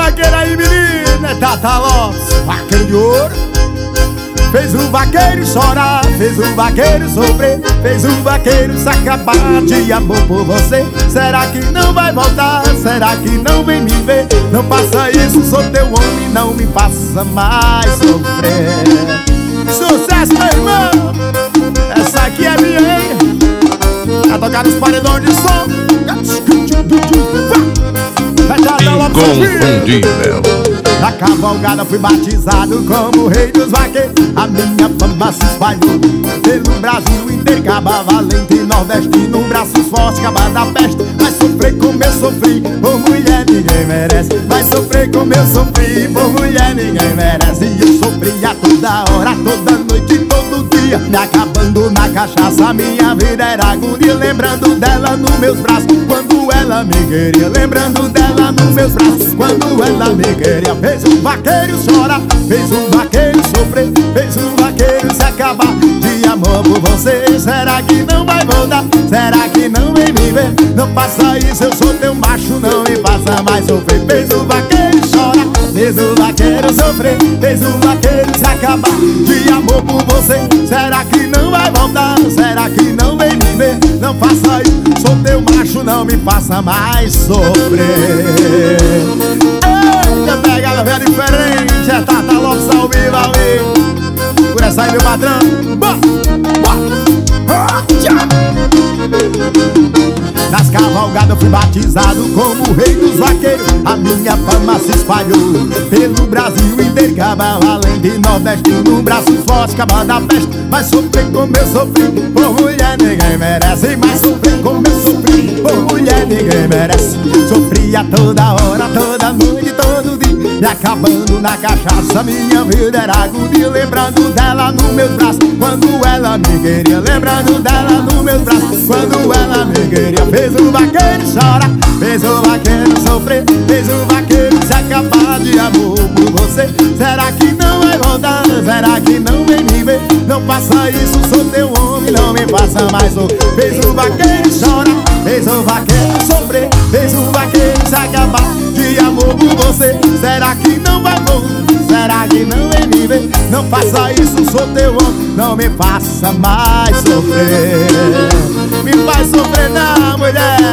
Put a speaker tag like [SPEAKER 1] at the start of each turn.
[SPEAKER 1] vaqueiro aí, menina, Tata Lopes, vaqueiro de ouro. Fez o vaqueiro chorar, fez o vaqueiro sofrer, fez o vaqueiro se acabar de amor por você. Será que não vai voltar? Será que não vem me ver? Não faça isso, sou teu homem, não me faça mais sofrer. Sucesso, meu irmão! Essa aqui é minha, hein? Vai tocar nos paredões de som.
[SPEAKER 2] Inconfundível.
[SPEAKER 1] Na cavalgada fui batizado como rei dos vaqueiros. A minha fama se espalhou pelo Brasil inteiro. Caba valente, nordestino, braços fortes, caba da peste. Mas sofrer como eu sofri, por mulher ninguém merece. Mas sofrer como eu sofri, por mulher ninguém merece. E eu sofria toda hora, toda noite, todo dia, me acabando na cachaça. Minha vida era agonia, lembrando dela nos meus braços, quando ela me queria. Lembrando dela nos meus braços, quando ela me queria. Fez o vaqueiro chorar, fez o vaqueiro sofrer, fez o vaqueiro se acabar de amor por você. Será que não vai voltar? Será que não vem me ver? Não faça isso, eu sou teu macho, não me faça mais sofrer. Fez o vaqueiro chorar, fez o vaqueiro sofrer, fez o vaqueiro se acabar de amor por você. Será que não vai voltar? Será que não vem me ver? Não faça isso, sou teu macho, não me faça mais sofrer. Eita, pegada velha diferente, é Tata Lopes ao vivo ali. Por essa aí, meu patrão. Nas cavalgadas eu fui batizado como rei dos vaqueiros. A minha fama se espalhou pelo Brasil inteiro. Caba valente, nordestino, braços fortes, caba da peste. Mas sofrer como eu sofri, por mulher ninguém merece. Mas sofrer como eu sofri, por mulher ninguém merece. Sofria toda hora, toda noite, todo dia, me acabando na cachaça. Minha vida era agonia, lembrando dela nos meus braços, quando ela me queria. Lembrando dela nos meus braços, quando ela me queria. Fez o vaqueiro chorar, fez o vaqueiro sofrer, fez o vaqueiro se acabar de amor por você. Será que não vai voltar? Será que não vem me ver? Não faça isso, sou teu homem, não me faça mais sofrer. Fez o vaqueiro chorar, fez o vaqueiro sofrer, fez o vaqueiro se acabar de amor por você. Será que não vai voltar? Será que não vem me ver? Não faça isso, sou teu homem, não me faça mais sofrer. Me faz sofrer não, mulher.